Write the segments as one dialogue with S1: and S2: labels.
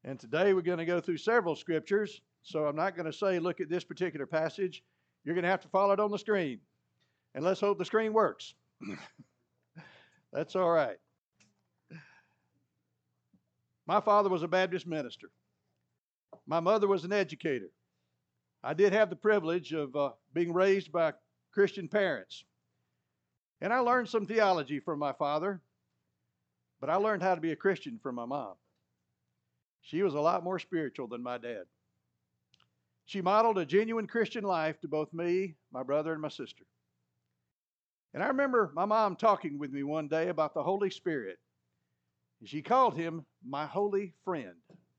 S1: And today we're going to go through several scriptures, so I'm not going to say, look at this particular passage. You're going to have to follow it on the screen. And let's hope the screen works. That's all right. My father was a Baptist minister. My mother was an educator. I did have the privilege of being raised by Christian parents. And I learned some theology from my father, but I learned how to be a Christian from my mom. She was a lot more spiritual than my dad. She modeled a genuine Christian life to both me, my brother, and my sister. And I remember my mom talking with me one day about the Holy Spirit. She called him my holy friend.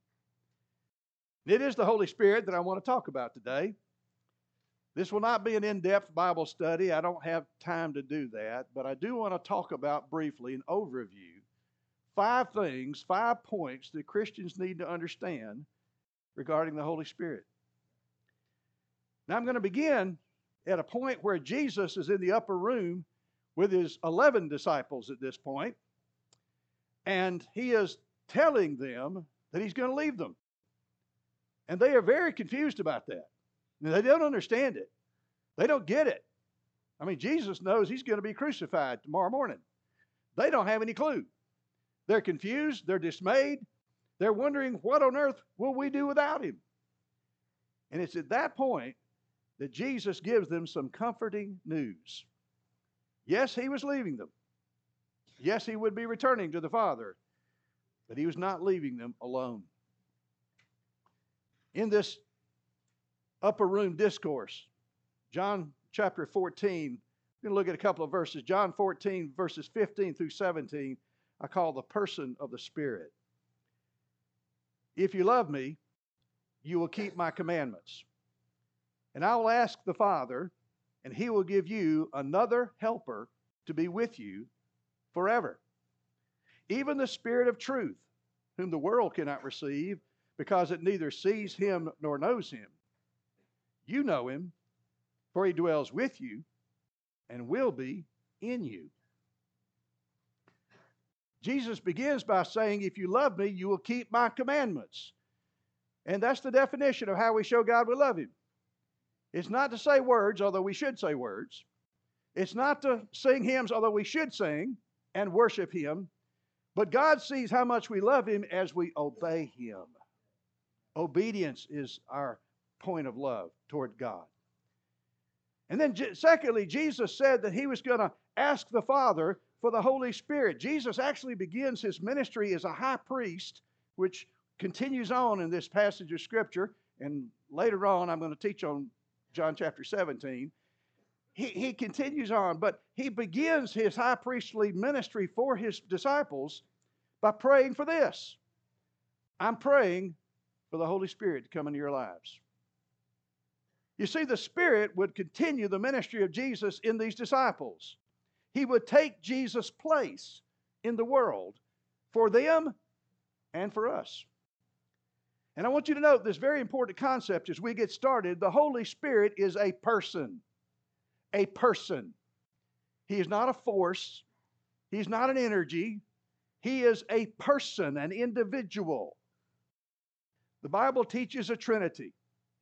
S1: It is the Holy Spirit that I want to talk about today. This will not be an in-depth Bible study. I don't have time to do that, but I do want to talk about briefly an overview. 5 things, 5 points that Christians need to understand regarding the Holy Spirit. Now I'm going to begin at a point where Jesus is in the upper room with his 11 disciples at this point, and he is telling them that he's going to leave them. And they are very confused about that. They don't understand it. They don't get it. I mean, Jesus knows he's going to be crucified tomorrow morning. They don't have any clue. They're confused. They're dismayed. They're wondering, what on earth will we do without him? And it's at that point that Jesus gives them some comforting news. Yes, he was leaving them. Yes, he would be returning to the Father, but he was not leaving them alone. In this upper room discourse, John chapter 14, we're going to look at a couple of verses. John 14, verses 15 through 17, I call the person of the Spirit. If you love me, you will keep my commandments. And I will ask the Father, and he will give you another helper to be with you forever. Even the Spirit of truth, whom the world cannot receive, because it neither sees him nor knows him. You know him, for he dwells with you and will be in you. Jesus begins by saying, if you love me, you will keep my commandments. And that's the definition of how we show God we love him. It's not to say words, although we should say words. It's not to sing hymns, although we should sing and worship him. But God sees how much we love him as we obey him. Obedience is our point of love toward God. And then secondly, Jesus said that he was going to ask the Father for the Holy Spirit. Jesus actually begins his ministry as a high priest, which continues on in this passage of Scripture. And later on, I'm going to teach on John chapter 17. He continues on, but he begins his high priestly ministry for his disciples by praying for this. I'm praying for the Holy Spirit to come into your lives. You see, the Spirit would continue the ministry of Jesus in these disciples. He would take Jesus' place in the world for them and for us. And I want you to note this very important concept as we get started. The Holy Spirit is a person. A person. He is not a force. He's not an energy. He is a person, an individual. The Bible teaches a trinity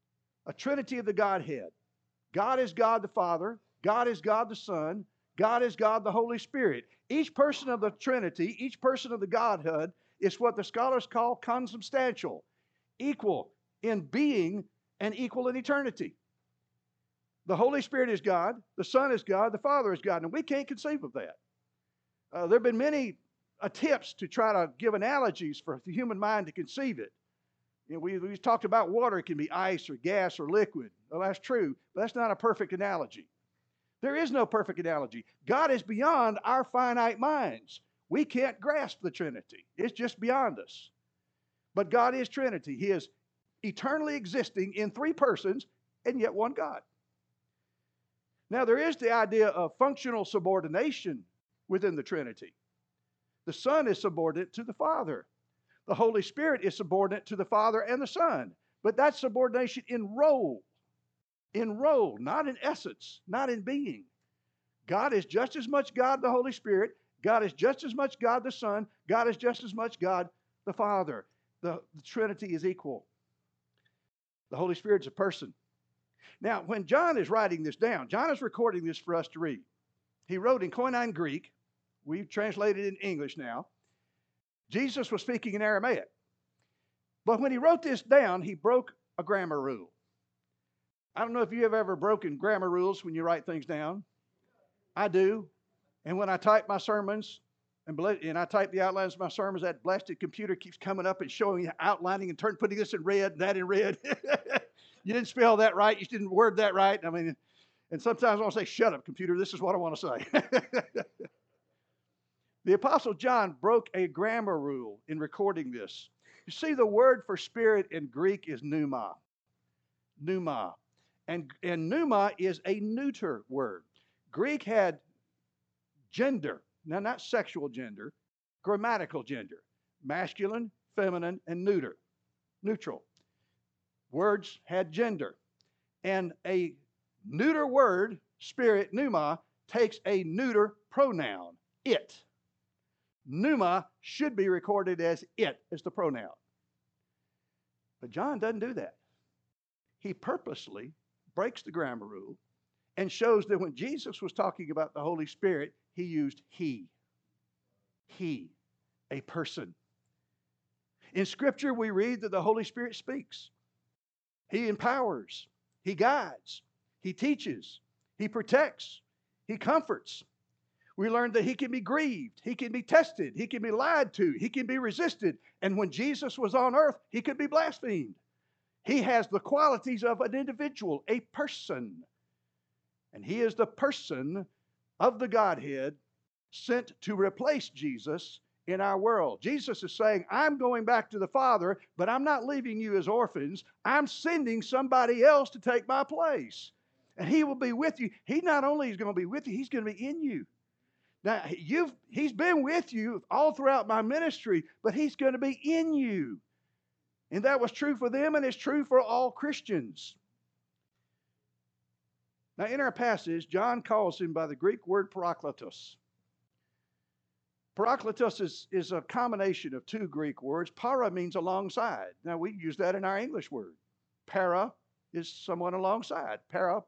S1: of the Godhead. God is God the Father. God is God the Son. God is God the Holy Spirit. Each person of the Trinity, each person of the Godhead is what the scholars call consubstantial, equal in being and equal in eternity. The Holy Spirit is God, the Son is God, the Father is God, and we can't conceive of that. There have been many attempts to try to give analogies for the human mind to conceive it. You know, we talked about water. It can be ice or gas or liquid. Well, that's true, but that's not a perfect analogy. There is no perfect analogy. God is beyond our finite minds. We can't grasp the Trinity. It's just beyond us. But God is Trinity. He is eternally existing in 3 persons and yet one God. Now, there is the idea of functional subordination within the Trinity. The Son is subordinate to the Father. The Holy Spirit is subordinate to the Father and the Son. But that's subordination in role. In role, not in essence, not in being. God is just as much God the Holy Spirit. God is just as much God the Son. God is just as much God the Father. the Trinity is equal. The Holy Spirit's a person. Now, when John is writing this down, John is recording this for us to read. He wrote in Koine Greek. We've translated it in English now. Jesus was speaking in Aramaic. But when he wrote this down, he broke a grammar rule. I don't know if you have ever broken grammar rules when you write things down. I do. And when I type my sermons, and I type the outlines of my sermons, that blasted computer keeps coming up and showing, outlining, and putting this in red, and that in red. You didn't spell that right. You didn't word that right. I mean, and sometimes I want to say, shut up, computer. This is what I want to say. The Apostle John broke a grammar rule in recording this. You see, the word for spirit in Greek is pneuma. Pneuma. And pneuma is a neuter word. Greek had gender. Now, not sexual gender, grammatical gender. Masculine, feminine, and neuter. Neutral. Words had gender. And a neuter word, spirit, pneuma, takes a neuter pronoun, it. Pneuma should be recorded as it, as the pronoun. But John doesn't do that. He purposely breaks the grammar rule and shows that when Jesus was talking about the Holy Spirit, he used he. He, a person. In Scripture, we read that the Holy Spirit speaks. He empowers. He guides. He teaches. He protects. He comforts. We learned that he can be grieved. He can be tested. He can be lied to. He can be resisted. And when Jesus was on earth, he could be blasphemed. He has the qualities of an individual, a person. And he is the person of the Godhead sent to replace Jesus in our world. Jesus is saying, I'm going back to the Father, but I'm not leaving you as orphans. I'm sending somebody else to take my place. And he will be with you. He not only is going to be with you, he's going to be in you. Now, he's been with you all throughout my ministry, but he's going to be in you. And that was true for them, and it's true for all Christians. Now, in our passage, John calls him by the Greek word parakletos. Parakletos is a combination of two Greek words. Para means alongside. Now, we use that in our English word. Para is someone alongside. I'm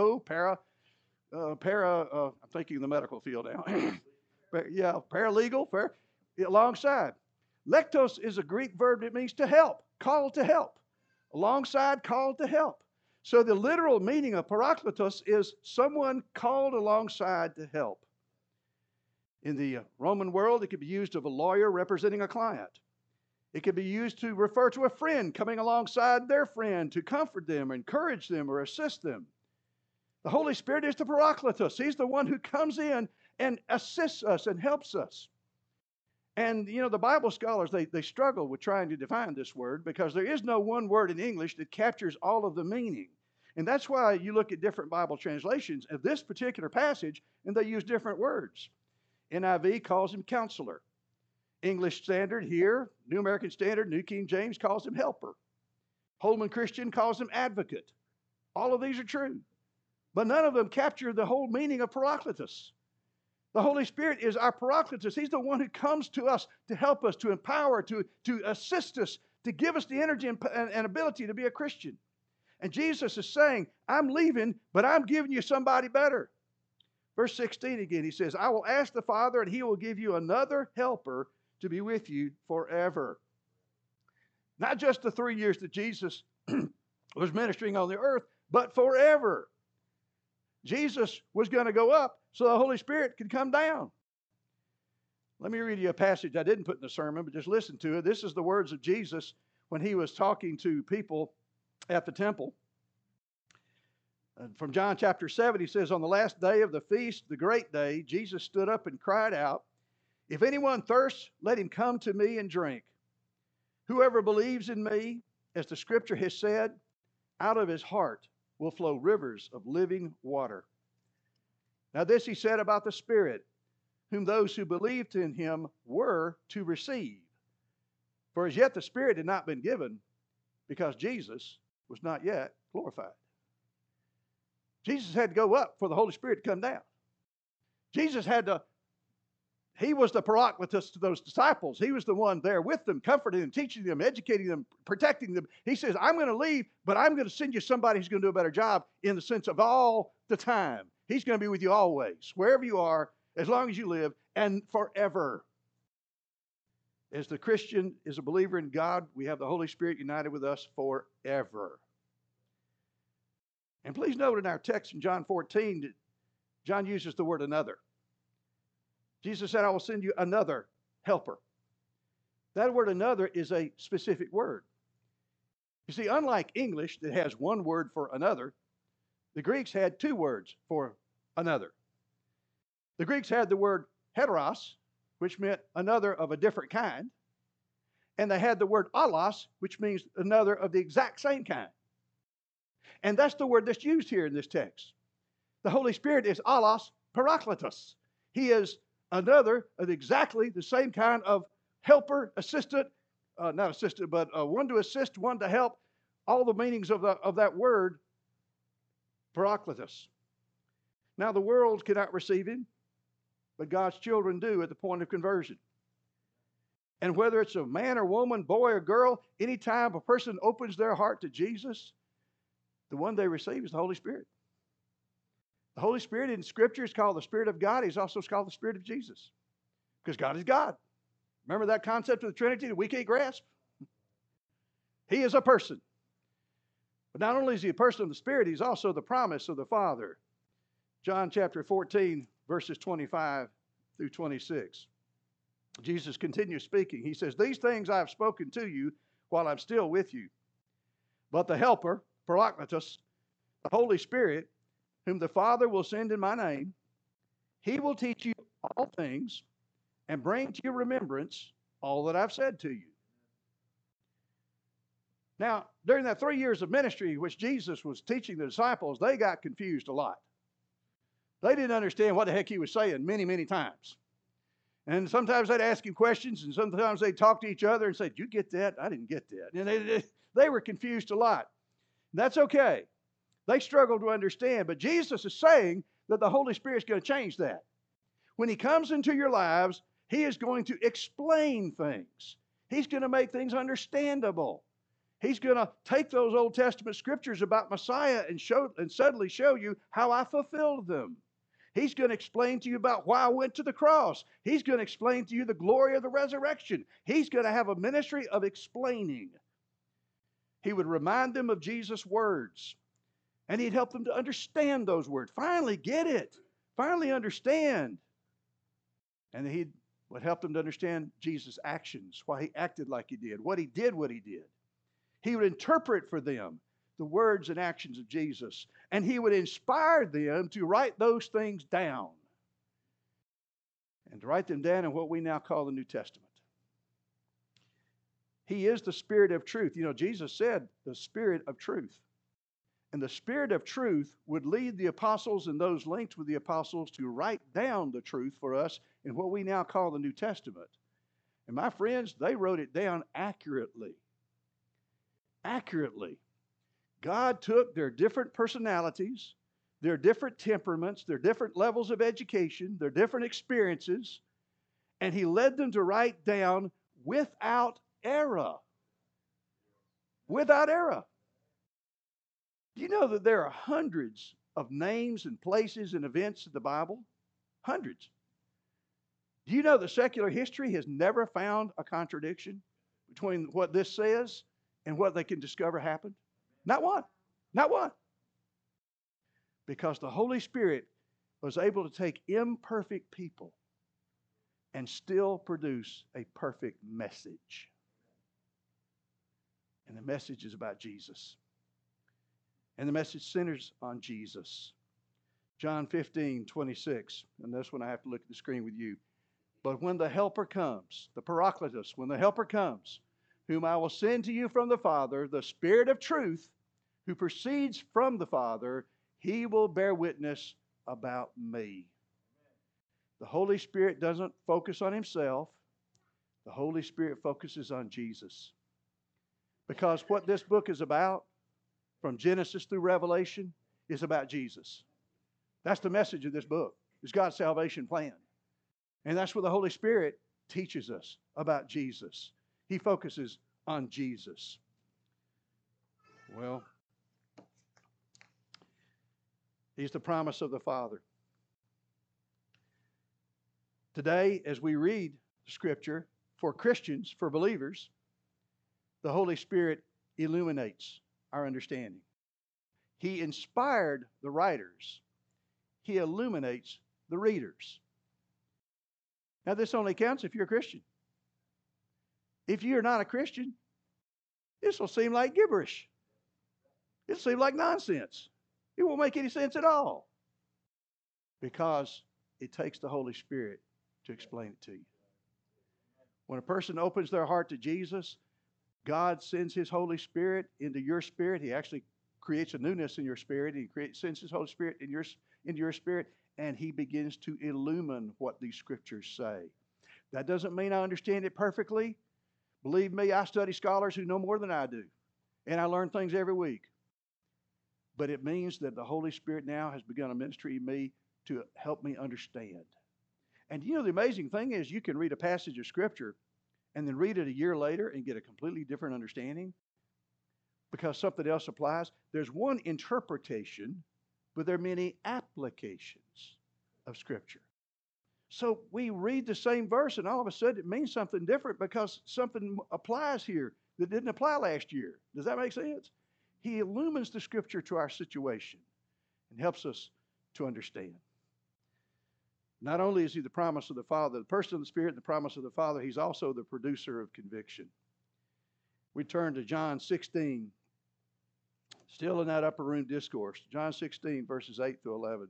S1: thinking of the medical field now. Yeah, paralegal, alongside. Lektos is a Greek verb that means to help, called to help. Alongside, called to help. So the literal meaning of parakletos is someone called alongside to help. In the Roman world, it could be used of a lawyer representing a client. It could be used to refer to a friend coming alongside their friend to comfort them, encourage them, or assist them. The Holy Spirit is the parakletos. He's the one who comes in and assists us and helps us. And, you know, the Bible scholars, they struggle with trying to define this word because there is no one word in English that captures all of the meaning. And that's why you look at different Bible translations of this particular passage, and they use different words. NIV calls him counselor. English Standard here, New American Standard, New King James calls him helper. Holman Christian calls him advocate. All of these are true. But none of them capture the whole meaning of parakletos. The Holy Spirit is our parakletos. He's the one who comes to us to help us, to empower, to assist us, to give us the energy and ability to be a Christian. And Jesus is saying, I'm leaving, but I'm giving you somebody better. Verse 16 again, he says, I will ask the Father, and he will give you another helper to be with you forever. Not just the 3 years that Jesus was ministering on the earth, but forever. Jesus was going to go up so the Holy Spirit could come down. Let me read you a passage I didn't put in the sermon, but just listen to it. This is the words of Jesus when he was talking to people at the temple. From John chapter 7, he says, on the last day of the feast, the great day, Jesus stood up and cried out, if anyone thirsts, let him come to me and drink. Whoever believes in me, as the scripture has said, out of his heart will flow rivers of living water. Now this he said about the Spirit, whom those who believed in him were to receive. For as yet the Spirit had not been given, because Jesus was not yet glorified. Jesus had to go up for the Holy Spirit to come down. Jesus had to He was the Paracletus to those disciples. He was the one there with them, comforting them, teaching them, educating them, protecting them. He says, I'm going to leave, but I'm going to send you somebody who's going to do a better job in the sense of all the time. He's going to be with you always, wherever you are, as long as you live, and forever. As the Christian is a believer in God, we have the Holy Spirit united with us forever. And please note in our text in John 14 that John uses the word another. Jesus said, I will send you another helper. That word another is a specific word. You see, unlike English that has one word for another, the Greeks had two words for another. The Greeks had the word heteros, which meant another of a different kind. And they had the word allos, which means another of the exact same kind. And that's the word that's used here in this text. The Holy Spirit is allos parakletos. He is another of exactly the same kind of helper, assistant, not assistant, but one to assist, one to help. All the meanings of that word, parakletos. Now the world cannot receive him, but God's children do at the point of conversion. And whether it's a man or woman, boy or girl, anytime a person opens their heart to Jesus, the one they receive is the Holy Spirit. The Holy Spirit in Scripture is called the Spirit of God. He's also called the Spirit of Jesus, because God is God. Remember that concept of the Trinity that we can't grasp? He is a person. But not only is he a person of the Spirit, he's also the promise of the Father. John chapter 14, verses 25 through 26. Jesus continues speaking. He says, these things I have spoken to you while I'm still with you. But the Helper, Parakletos, the Holy Spirit, whom the Father will send in my name, he will teach you all things and bring to your remembrance all that I've said to you. Now, during that 3 years of ministry which Jesus was teaching the disciples, they got confused a lot. They didn't understand what the heck he was saying many, many times. And sometimes they'd ask him questions, and sometimes they'd talk to each other and say, did you get that? I didn't get that. And they were confused a lot. And that's okay. They struggled to understand, but Jesus is saying that the Holy Spirit is going to change that. When he comes into your lives, he is going to explain things. He's going to make things understandable. He's going to take those Old Testament scriptures about Messiah and suddenly show you how I fulfilled them. He's going to explain to you about why I went to the cross. He's going to explain to you the glory of the resurrection. He's going to have a ministry of explaining. He would remind them of Jesus' words. And he'd help them to understand those words. Finally get it. Finally understand. And he would help them to understand Jesus' actions, why he acted like he did, what he did, what he did. He would interpret for them the words and actions of Jesus. And he would inspire them to write those things down. And to write them down in what we now call the New Testament. He is the Spirit of truth. You know, Jesus said the Spirit of truth. And the Spirit of truth would lead the apostles and those linked with the apostles to write down the truth for us in what we now call the New Testament. And my friends, they wrote it down accurately. Accurately. God took their different personalities, their different temperaments, their different levels of education, their different experiences, and he led them to write down without error. Without error. Do you know that there are hundreds of names and places and events in the Bible? Hundreds. Do you know that secular history has never found a contradiction between what this says and what they can discover happened? Not one. Not one. Because the Holy Spirit was able to take imperfect people and still produce a perfect message. And the message is about Jesus. And the message centers on Jesus. John 15:26. And that's when I have to look at the screen with you. But when the Helper comes, the Parakletos, when the Helper comes, whom I will send to you from the Father, the Spirit of truth, who proceeds from the Father, he will bear witness about me. The Holy Spirit doesn't focus on himself. The Holy Spirit focuses on Jesus. Because what this book is about, from Genesis through Revelation, is about Jesus. That's the message of this book. It's God's salvation plan. And that's what the Holy Spirit teaches us about Jesus. He focuses on Jesus. Well, He's the promise of the Father. Today, as we read Scripture, for Christians, for believers, the Holy Spirit illuminates our understanding. He inspired the writers. He illuminates the readers. Now, this only counts if you're a Christian. If you're not a Christian, this will seem like gibberish. It'll seem like nonsense. It won't make any sense at all. Because it takes the Holy Spirit to explain it to you. When a person opens their heart to Jesus, God sends His Holy Spirit into your spirit. He actually creates a newness in your spirit. He sends His Holy Spirit into your spirit, and He begins to illumine what these Scriptures say. That doesn't mean I understand it perfectly. Believe me, I study scholars who know more than I do, and I learn things every week. But it means that the Holy Spirit now has begun a ministry in me to help me understand. And you know, the amazing thing is you can read a passage of Scripture and then read it a year later and get a completely different understanding because something else applies. There's one interpretation, but there are many applications of Scripture. So we read the same verse and all of a sudden it means something different because something applies here that didn't apply last year. Does that make sense? He illumines the Scripture to our situation and helps us to understand. Not only is He the promise of the Father, the person of the Spirit and the promise of the Father, He's also the producer of conviction. We turn to John 16, still in that upper room discourse. John 16, verses 8 through 11.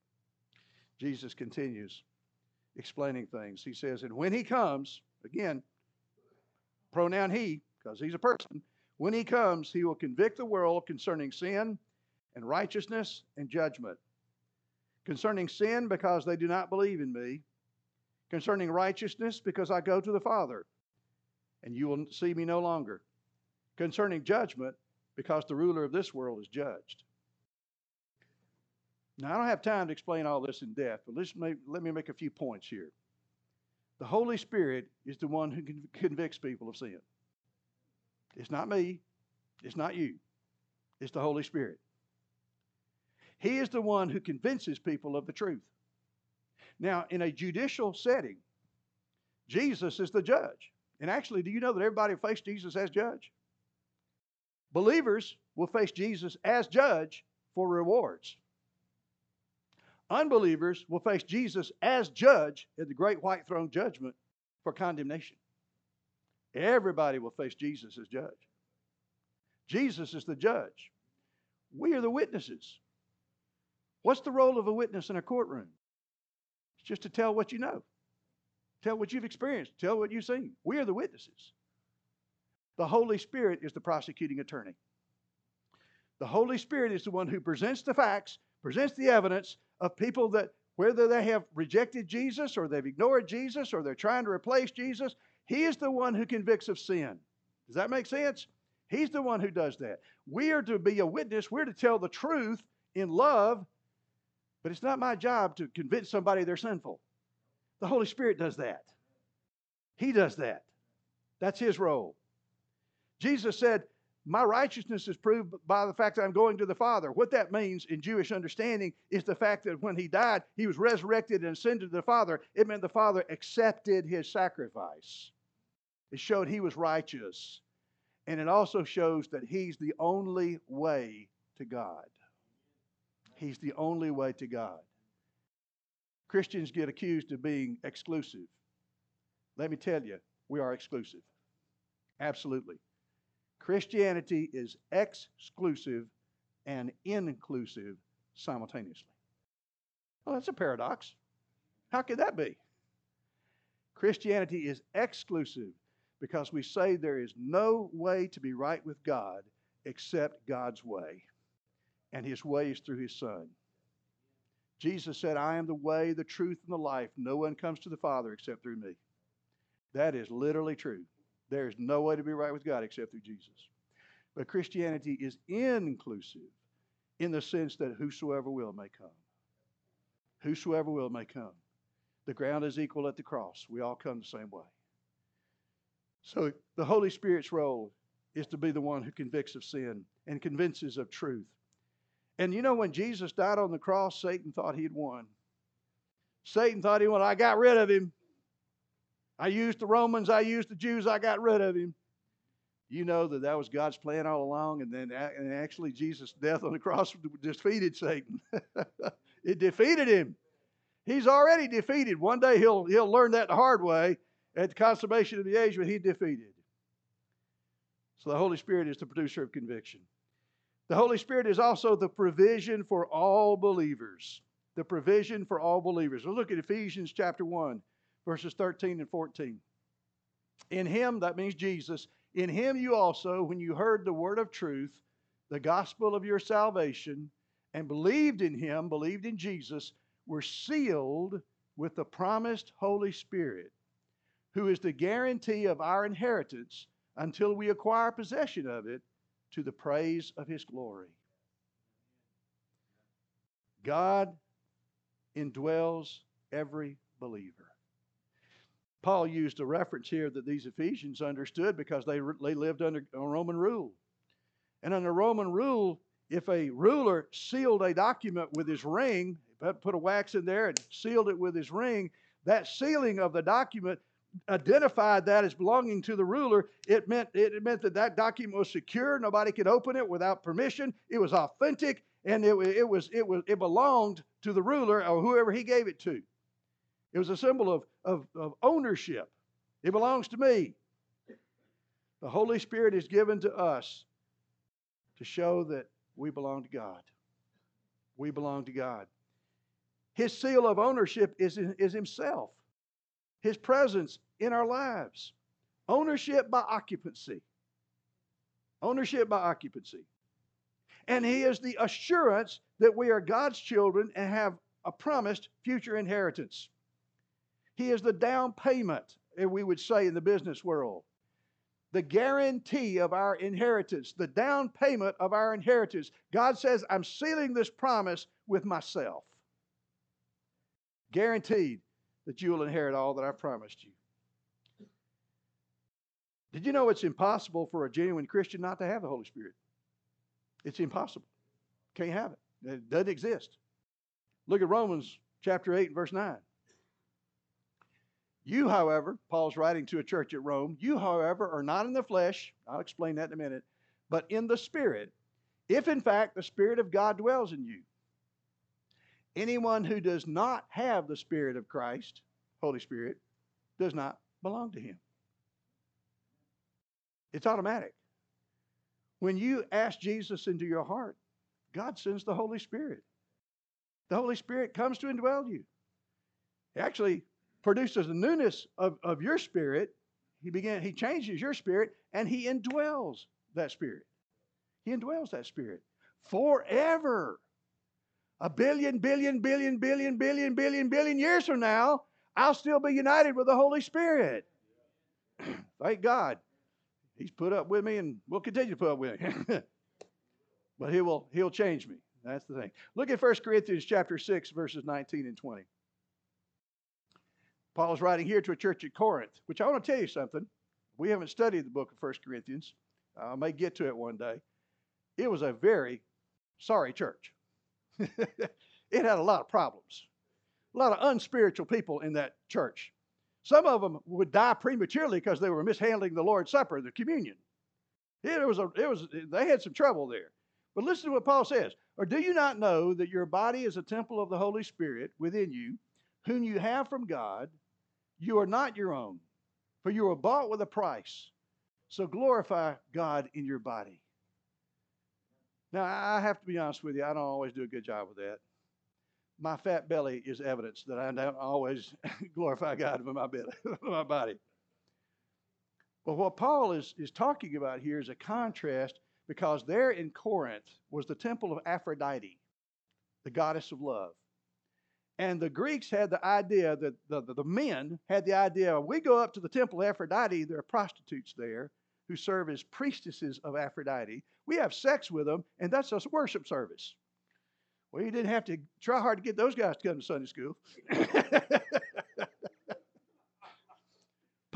S1: Jesus continues explaining things. He says, and when He comes, again, pronoun He, because He's a person, when He comes, He will convict the world concerning sin and righteousness and judgment. Concerning sin, because they do not believe in me. Concerning righteousness, because I go to the Father, and you will see me no longer. Concerning judgment, because the ruler of this world is judged. Now, I don't have time to explain all this in depth, but let me make a few points here. The Holy Spirit is the one who convicts people of sin. It's not me. It's not you. It's the Holy Spirit. He is the one who convinces people of the truth. Now, in a judicial setting, Jesus is the judge. And actually, do you know that everybody will face Jesus as judge? Believers will face Jesus as judge for rewards. Unbelievers will face Jesus as judge at the great white throne judgment for condemnation. Everybody will face Jesus as judge. Jesus is the judge. We are the witnesses. What's the role of a witness in a courtroom? It's just to tell what you know. Tell what you've experienced. Tell what you've seen. We are the witnesses. The Holy Spirit is the prosecuting attorney. The Holy Spirit is the one who presents the facts, presents the evidence of people that, whether they have rejected Jesus or they've ignored Jesus or they're trying to replace Jesus, He is the one who convicts of sin. Does that make sense? He's the one who does that. We are to be a witness. We're to tell the truth in love, but it's not my job to convince somebody they're sinful. The Holy Spirit does that. He does that. That's His role. Jesus said, my righteousness is proved by the fact that I'm going to the Father. What that means in Jewish understanding is the fact that when He died, He was resurrected and ascended to the Father. It meant the Father accepted His sacrifice. It showed He was righteous. And it also shows that He's the only way to God. He's the only way to God. Christians get accused of being exclusive. Let me tell you, we are exclusive. Absolutely. Christianity is exclusive and inclusive simultaneously. Well, that's a paradox. How could that be? Christianity is exclusive because we say there is no way to be right with God except God's way. And His way is through His Son. Jesus said, I am the way, the truth, and the life. No one comes to the Father except through me. That is literally true. There is no way to be right with God except through Jesus. But Christianity is inclusive in the sense that whosoever will may come. Whosoever will may come. The ground is equal at the cross. We all come the same way. So the Holy Spirit's role is to be the one who convicts of sin and convinces of truth. And you know, when Jesus died on the cross, Satan thought he had won. Satan thought he won. I got rid of him. I used the Romans. I used the Jews. I got rid of him. You know that was God's plan all along. And actually Jesus' death on the cross defeated Satan. It defeated him. He's already defeated. One day he'll learn that the hard way at the consummation of the age, but he's defeated. So the Holy Spirit is the producer of conviction. The Holy Spirit is also the provision for all believers. The provision for all believers. We'll look at Ephesians chapter 1, verses 13 and 14. In him, that means Jesus, in him you also, when you heard the word of truth, the gospel of your salvation, and believed in him, believed in Jesus, were sealed with the promised Holy Spirit, who is the guarantee of our inheritance until we acquire possession of it to the praise of his glory. God indwells every believer. Paul used a reference here that these Ephesians understood because they lived under Roman rule. And under Roman rule, if a ruler sealed a document with his ring, put a wax in there and sealed it with his ring, that sealing of the document identified that as belonging to the ruler. It meant that that document was secure. Nobody could open it without permission. It was authentic, and it belonged to the ruler or whoever he gave it to. It was a symbol of ownership. It belongs to me. The Holy Spirit is given to us to show that we belong to God. We belong to God. His seal of ownership is himself. His presence in our lives. Ownership by occupancy. Ownership by occupancy. And he is the assurance that we are God's children and have a promised future inheritance. He is the down payment, we would say in the business world. The guarantee of our inheritance, the down payment of our inheritance. God says, I'm sealing this promise with myself. Guaranteed that you will inherit all that I've promised you. Did you know it's impossible for a genuine Christian not to have the Holy Spirit? It's impossible. Can't have it. It doesn't exist. Look at Romans chapter 8 and verse 9. You, however, Paul's writing to a church at Rome, you, however, are not in the flesh, I'll explain that in a minute, but in the Spirit, if in fact the Spirit of God dwells in you. Anyone who does not have the Spirit of Christ, Holy Spirit, does not belong to him. It's automatic. When you ask Jesus into your heart, God sends the Holy Spirit. The Holy Spirit comes to indwell you. He actually produces a newness of your spirit. He changes your spirit, and he indwells that spirit. He indwells that spirit forever. A billion years from now, I'll still be united with the Holy Spirit. Thank God. He's put up with me and will continue to put up with me. But he'll change me. That's the thing. Look at 1 Corinthians chapter 6, verses 19 and 20. Paul's writing here to a church at Corinth, which I want to tell you something. We haven't studied the book of 1 Corinthians. I may get to it one day. It was a very sorry church. It had a lot of problems. A lot of unspiritual people in that church. Some of them would die prematurely because they were mishandling the Lord's Supper, the communion. They had some trouble there. But listen to what Paul says. Or do you not know that your body is a temple of the Holy Spirit within you, whom you have from God? You are not your own, for you were bought with a price. So glorify God in your body. Now, I have to be honest with you, I don't always do a good job with that. My fat belly is evidence that I don't always glorify God with my belly, my body. But what Paul is talking about here is a contrast, because there in Corinth was the temple of Aphrodite, the goddess of love. And the Greeks had the idea that the men had the idea, we go up to the temple of Aphrodite, there are prostitutes there who serve as priestesses of Aphrodite. We have sex with them, and that's a worship service. Well, you didn't have to try hard to get those guys to come to Sunday school.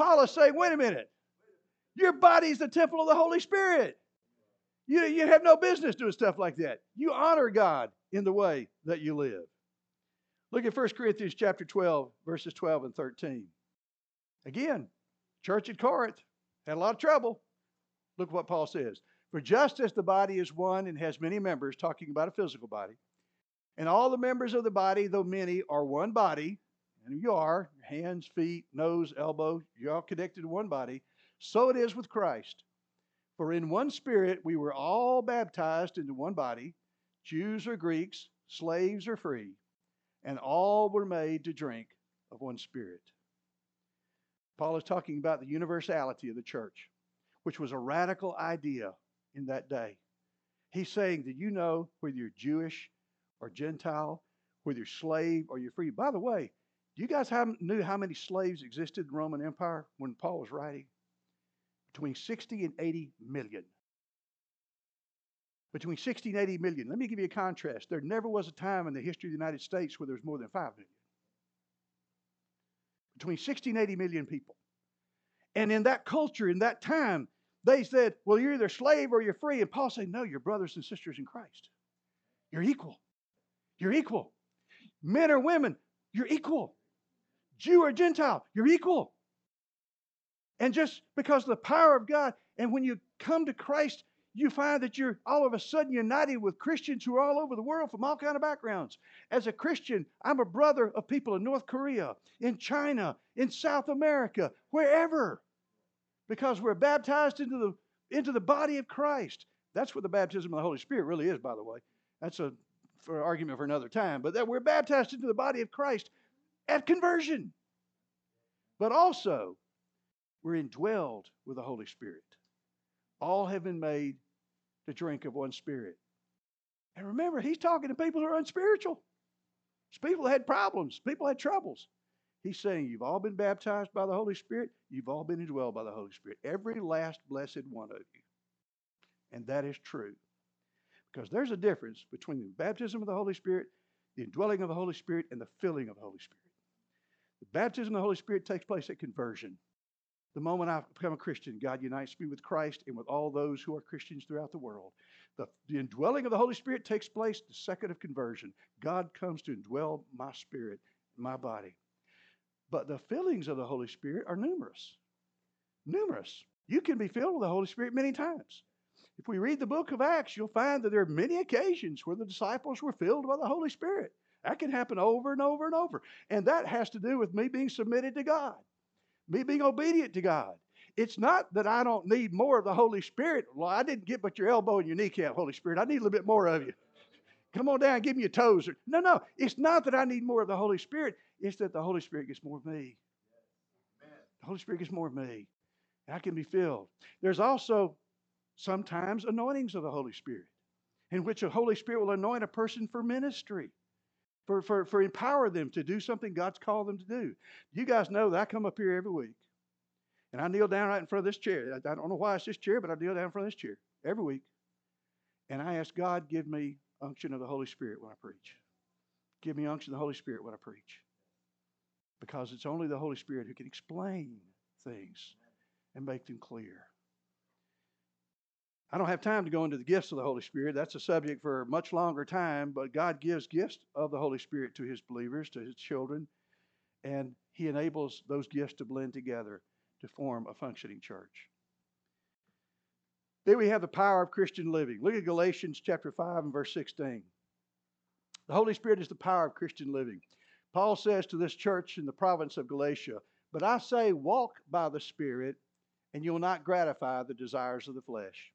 S1: Paul is saying, wait a minute. Your body's the temple of the Holy Spirit. You have no business doing stuff like that. You honor God in the way that you live. Look at 1 Corinthians chapter 12, verses 12 and 13. Again, church at Corinth had a lot of trouble. Look what Paul says. For just as the body is one and has many members, talking about a physical body, and all the members of the body, though many, are one body, and you are, hands, feet, nose, elbow, you're all connected to one body, so it is with Christ. For in one Spirit we were all baptized into one body, Jews or Greeks, slaves or free, and all were made to drink of one Spirit. Paul is talking about the universality of the church, which was a radical idea in that day. He's saying that you know whether you're Jewish or Gentile, whether you're slave or you're free. By the way, do you guys knew how many slaves existed in the Roman Empire when Paul was writing? Between 60 and 80 million. Between 60 and 80 million. Let me give you a contrast. There never was a time in the history of the United States where there was more than 5 million. Between 60 and 80 million people. And in that culture, in that time, they said, well, you're either slave or you're free. And Paul said, no, you're brothers and sisters in Christ. You're equal. You're equal. Men or women, you're equal. Jew or Gentile, you're equal. And just because of the power of God, and when you come to Christ, you find that you're all of a sudden united with Christians who are all over the world from all kinds of backgrounds. As a Christian, I'm a brother of people in North Korea, in China, in South America, wherever. Because we're baptized into the body of Christ. That's what the baptism of the Holy Spirit really is, by the way. That's for an argument for another time. But that we're baptized into the body of Christ at conversion. But also, we're indwelled with the Holy Spirit. All have been made to drink of one Spirit. And remember, he's talking to people who are unspiritual. It's people that had problems. People had troubles. He's saying you've all been baptized by the Holy Spirit. You've all been indwelled by the Holy Spirit. Every last blessed one of you. And that is true. Because there's a difference between the baptism of the Holy Spirit, the indwelling of the Holy Spirit, and the filling of the Holy Spirit. The baptism of the Holy Spirit takes place at conversion. The moment I become a Christian, God unites me with Christ and with all those who are Christians throughout the world. The indwelling of the Holy Spirit takes place the second of conversion. God comes to indwell my spirit, my body. But the fillings of the Holy Spirit are numerous. Numerous. You can be filled with the Holy Spirit many times. If we read the book of Acts, you'll find that there are many occasions where the disciples were filled by the Holy Spirit. That can happen over and over and over. And that has to do with me being submitted to God. Me being obedient to God. It's not that I don't need more of the Holy Spirit. Well, I didn't get but your elbow and your kneecap, Holy Spirit. I need a little bit more of you. Come on down, give me your toes. No. It's not that I need more of the Holy Spirit. It's that the Holy Spirit gets more of me. The Holy Spirit gets more of me. And I can be filled. There's also sometimes anointings of the Holy Spirit, in which the Holy Spirit will anoint a person for ministry. For empower them to do something God's called them to do. You guys know that I come up here every week. And I kneel down right in front of this chair. I don't know why it's this chair, but I kneel down in front of this chair every week. And I ask God, give me unction of the Holy Spirit when I preach. Give me unction of the Holy Spirit when I preach. Because it's only the Holy Spirit who can explain things and make them clear. I don't have time to go into the gifts of the Holy Spirit. That's a subject for a much longer time, but God gives gifts of the Holy Spirit to His believers, to His children, and He enables those gifts to blend together to form a functioning church. Then we have the power of Christian living. Look at Galatians chapter 5 and verse 16. The Holy Spirit is the power of Christian living. Paul says to this church in the province of Galatia, but I say, walk by the Spirit, and you will not gratify the desires of the flesh.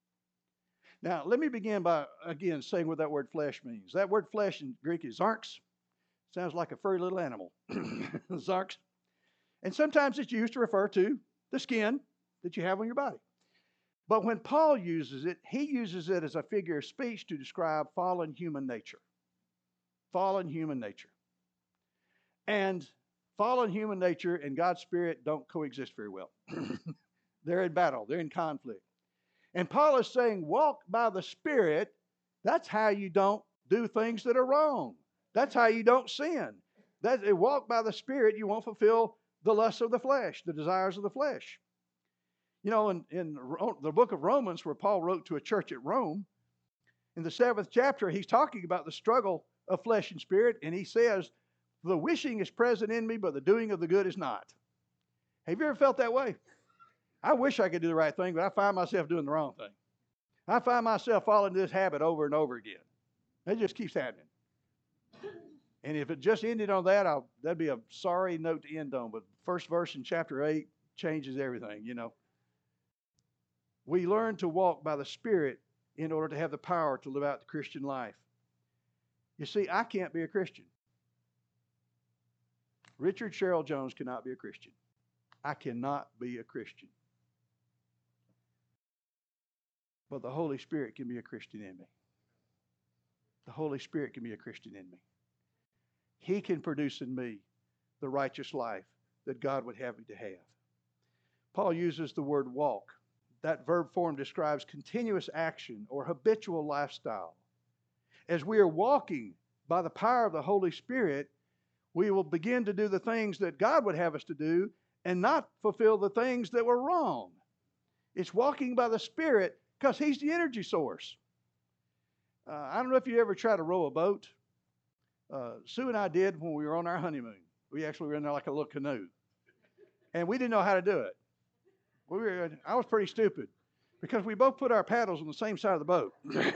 S1: Now, let me begin by, again, saying what that word flesh means. That word flesh in Greek is sarx. Sounds like a furry little animal. Sarx. And sometimes it's used to refer to the skin that you have on your body. But when Paul uses it, he uses it as a figure of speech to describe fallen human nature. Fallen human nature. And fallen human nature and God's Spirit don't coexist very well. They're in battle. They're in conflict. And Paul is saying, walk by the Spirit. That's how you don't do things that are wrong. That's how you don't sin. Walk by the Spirit, you won't fulfill the lusts of the flesh, the desires of the flesh. You know, in the book of Romans, where Paul wrote to a church at Rome, in the 7th chapter, he's talking about the struggle of flesh and spirit, and he says, the wishing is present in me, but the doing of the good is not. Have you ever felt that way? I wish I could do the right thing, but I find myself doing the wrong thing. I find myself falling into this habit over and over again. It just keeps happening. And if it just ended on that, that'd be a sorry note to end on. But the first verse in chapter 8 changes everything, you know. We learn to walk by the Spirit in order to have the power to live out the Christian life. You see, I can't be a Christian. Richard Sherrill Jones cannot be a Christian. I cannot be a Christian. But the Holy Spirit can be a Christian in me. The Holy Spirit can be a Christian in me. He can produce in me the righteous life that God would have me to have. Paul uses the word walk. That verb form describes continuous action or habitual lifestyle. As we are walking by the power of the Holy Spirit, we will begin to do the things that God would have us to do and not fulfill the things that were wrong. It's walking by the Spirit because He's the energy source. I don't know if you ever tried to row a boat. Sue and I did when we were on our honeymoon. We actually were in there like a little canoe. And we didn't know how to do it. I was pretty stupid because we both put our paddles on the same side of the boat.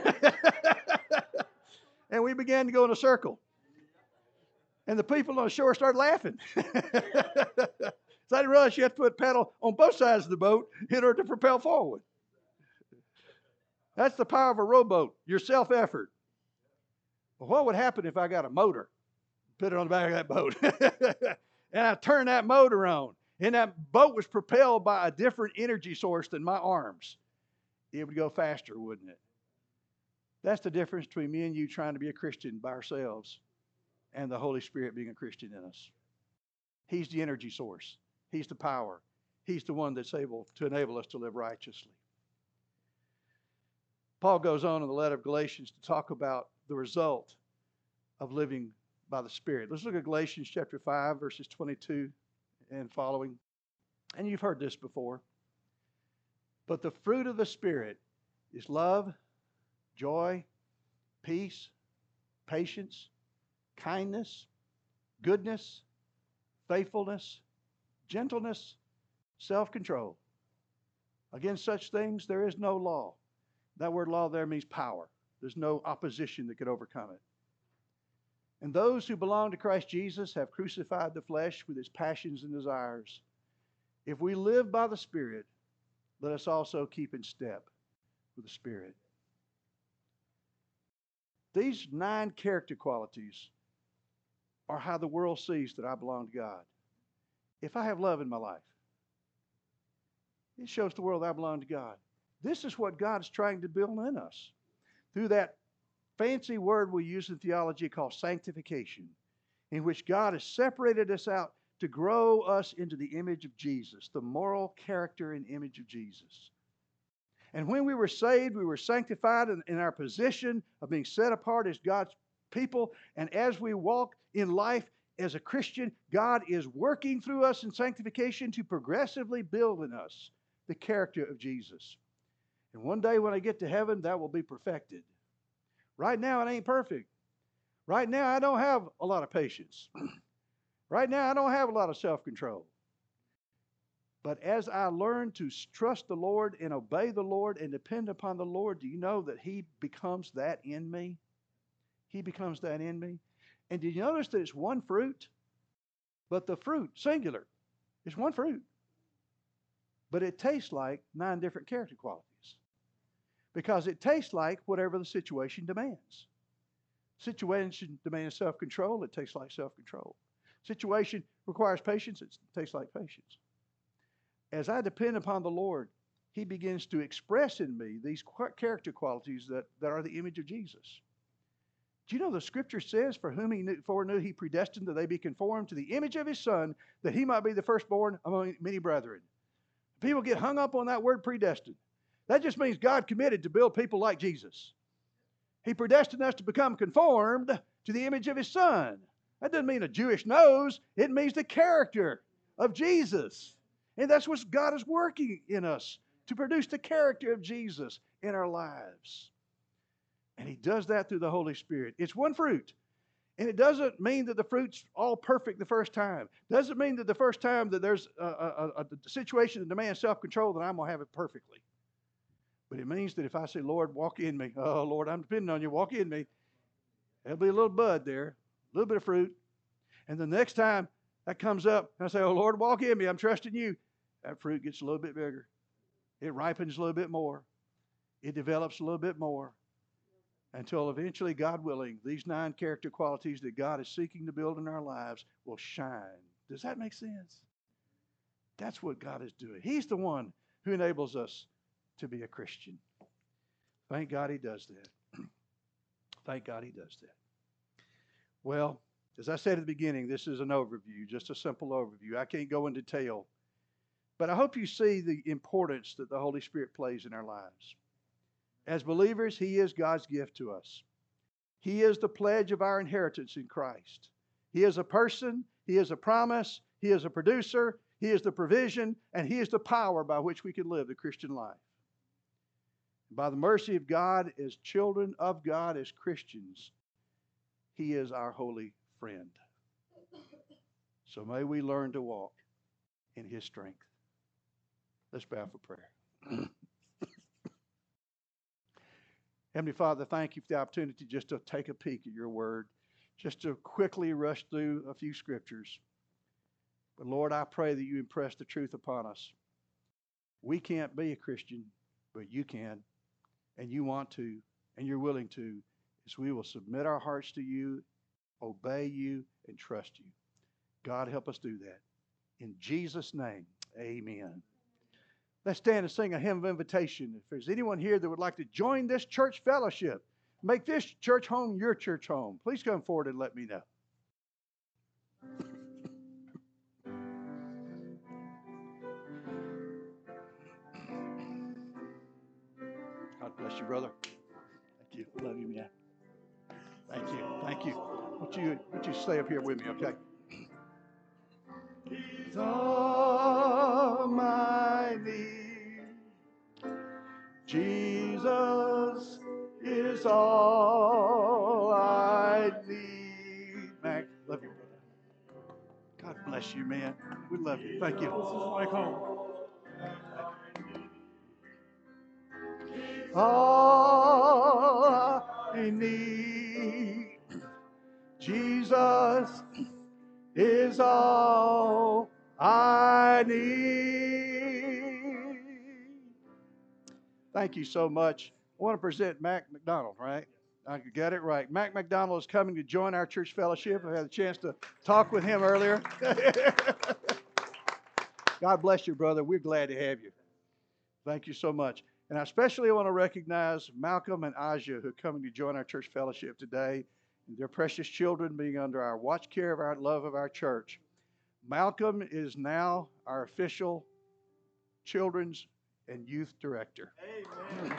S1: And we began to go in a circle. And the people on the shore started laughing. So I didn't realize you have to put paddle on both sides of the boat in order to propel forward. That's the power of a rowboat, your self-effort. Well, what would happen if I got a motor, put it on the back of that boat, and I turned that motor on, and that boat was propelled by a different energy source than my arms? It would go faster, wouldn't it? That's the difference between me and you trying to be a Christian by ourselves and the Holy Spirit being a Christian in us. He's the energy source. He's the power. He's the one that's able to enable us to live righteously. Paul goes on in the letter of Galatians to talk about the result of living by the Spirit. Let's look at Galatians chapter 5, verses 22 and following. And you've heard this before. But the fruit of the Spirit is love, joy, peace, patience, kindness, goodness, faithfulness, gentleness, self-control. Against such things there is no law. That word law there means power. There's no opposition that could overcome it. And those who belong to Christ Jesus have crucified the flesh with its passions and desires. If we live by the Spirit, let us also keep in step with the Spirit. These 9 character qualities are how the world sees that I belong to God. If I have love in my life, it shows the world I belong to God. This is what God is trying to build in us through that fancy word we use in theology called sanctification, in which God has separated us out to grow us into the image of Jesus, the moral character and image of Jesus. And when we were saved, we were sanctified in our position of being set apart as God's people. And as we walk in life as a Christian, God is working through us in sanctification to progressively build in us the character of Jesus. And one day when I get to heaven, that will be perfected. Right now, it ain't perfect. Right now, I don't have a lot of patience. Right now, I don't have a lot of self-control. But as I learn to trust the Lord and obey the Lord and depend upon the Lord, do you know that He becomes that in me? He becomes that in me. And did you notice that it's one fruit? But the fruit, singular, is one fruit. But it tastes like 9 different character qualities. Because it tastes like whatever the situation demands. Situation demands self-control, it tastes like self-control. Situation requires patience, it tastes like patience. As I depend upon the Lord, He begins to express in me these character qualities that are the image of Jesus. Do you know the Scripture says, for whom He foreknew, He predestined that they be conformed to the image of His Son, that He might be the firstborn among many brethren. People get hung up on that word predestined. That just means God committed to build people like Jesus. He predestined us to become conformed to the image of His Son. That doesn't mean a Jewish nose. It means the character of Jesus. And that's what God is working in us, to produce the character of Jesus in our lives. And He does that through the Holy Spirit. It's one fruit. And it doesn't mean that the fruit's all perfect the first time. Doesn't mean that the first time that there's a situation that demands self-control that I'm going to have it perfectly. But it means that if I say, Lord, walk in me. Oh, Lord, I'm depending on you. Walk in me. There'll be a little bud there, a little bit of fruit. And the next time that comes up, and I say, oh, Lord, walk in me. I'm trusting you. That fruit gets a little bit bigger. It ripens a little bit more. It develops a little bit more. Until eventually, God willing, these 9 character qualities that God is seeking to build in our lives will shine. Does that make sense? That's what God is doing. He's the one who enables us to be a Christian. Thank God He does that. Thank God He does that. Well, as I said at the beginning, this is an overview, just a simple overview. I can't go into detail. But I hope you see the importance that the Holy Spirit plays in our lives. As believers, He is God's gift to us. He is the pledge of our inheritance in Christ. He is a person, He is a promise, He is a producer, He is the provision, and He is the power by which we can live the Christian life. By the mercy of God, as children of God, as Christians, He is our holy friend. So may we learn to walk in His strength. Let's bow for prayer. Heavenly Father, thank you for the opportunity just to take a peek at your word, just to quickly rush through a few scriptures. But Lord, I pray that you impress the truth upon us. We can't be a Christian, but you can, and you want to, and you're willing to, as we will submit our hearts to you, obey you, and trust you. God, help us do that. In Jesus' name, amen. Let's stand and sing a hymn of invitation. If there's anyone here that would like to join this church fellowship, make this church home your church home, please come forward and let me know. God bless you, brother. Thank you. Love you, man. Thank you. Thank you. Would you stay up here with me, okay? He's all my need. Jesus is all I need. Mac, love you, brother. God bless you, man. We love you. Thank you. This is my home. All I need. Jesus is all I need. Thank you so much. I want to present Mac McDonald, right? I got it right. Mac McDonald is coming to join our church fellowship. I had a chance to talk with him earlier. God bless you, brother. We're glad to have you. Thank you so much. And I especially want to recognize Malcolm and Aja, who are coming to join our church fellowship today. And their precious children being under our watch care of our love of our church. Malcolm is now our official children's and youth director. Amen.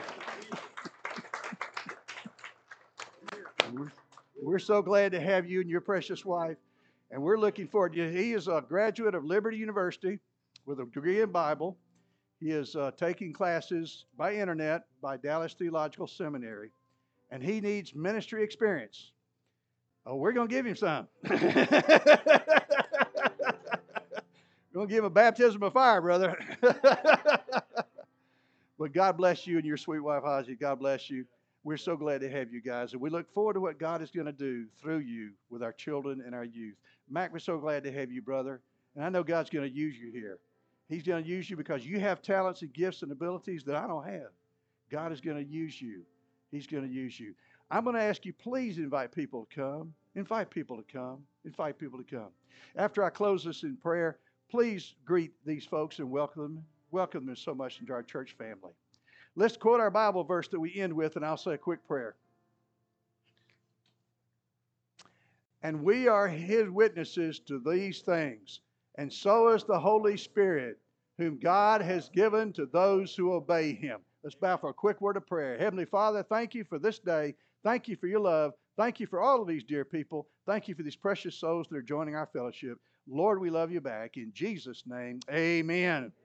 S1: We're so glad to have you and your precious wife, and we're looking forward. He is a graduate of Liberty University with a degree in Bible. He is taking classes by internet by Dallas Theological Seminary, and he needs ministry experience. Oh, we're going to give him some. We're going to give him a baptism of fire, brother. But God bless you and your sweet wife, Ozzy. God bless you. We're so glad to have you guys. And we look forward to what God is going to do through you with our children and our youth. Mac, we're so glad to have you, brother. And I know God's going to use you here. He's going to use you because you have talents and gifts and abilities that I don't have. God is going to use you. He's going to use you. I'm going to ask you, please invite people to come. Invite people to come. Invite people to come. After I close this in prayer, please greet these folks and welcome them so much into our church family. Let's quote our Bible verse that we end with, and I'll say a quick prayer. And we are His witnesses to these things, and so is the Holy Spirit, whom God has given to those who obey Him. Let's bow for a quick word of prayer. Heavenly Father, thank you for this day. Thank you for your love. Thank you for all of these dear people. Thank you for these precious souls that are joining our fellowship. Lord, we love you back. In Jesus' name, amen.